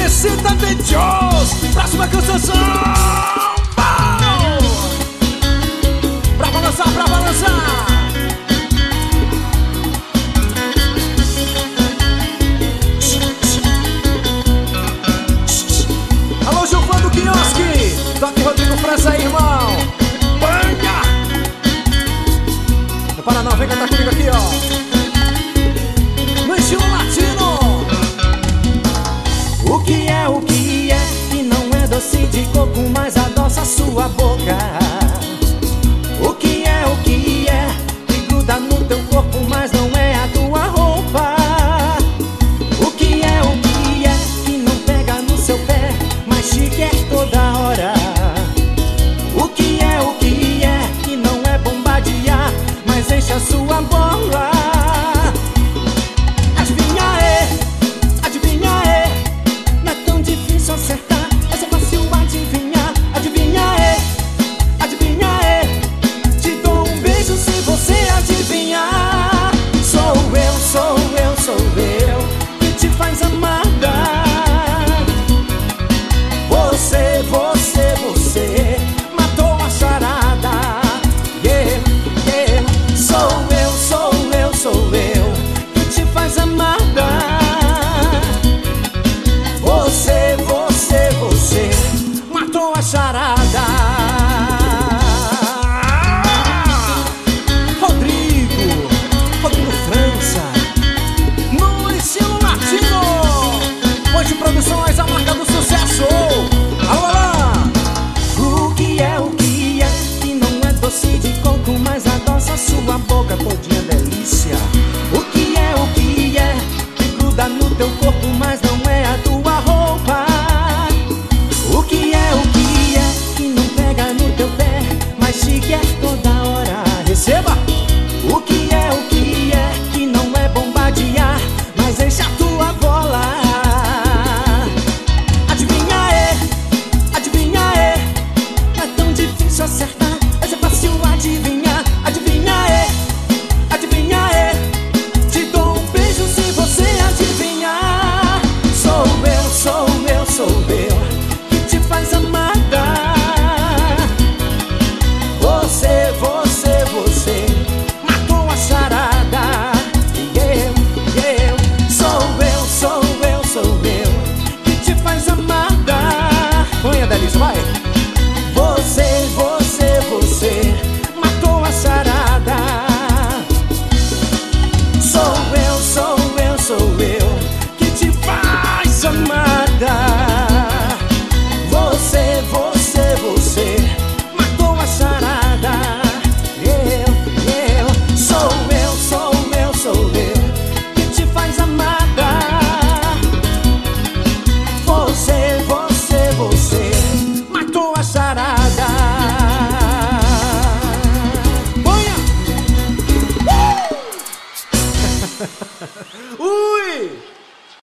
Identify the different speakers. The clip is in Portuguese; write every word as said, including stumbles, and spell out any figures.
Speaker 1: Necessita de Deus. Próxima canção. Pra balançar, pra balançar. Alô, Gilvan do Quiosque. Toque Rodrigo França aí, irmão. Banha. No Paraná, vem cantar comigo aqui, ó. No estilo latino.
Speaker 2: O que é, o que é, que não é doce de coco, mas adoça sua boca. O que é, o que é, que gruda no teu corpo, mas não é a tua roupa. O que é, o que é, que não pega no seu pé, mas te quer toda hora. O que é, o que é, que não é bombardear, mas enche a sua boca.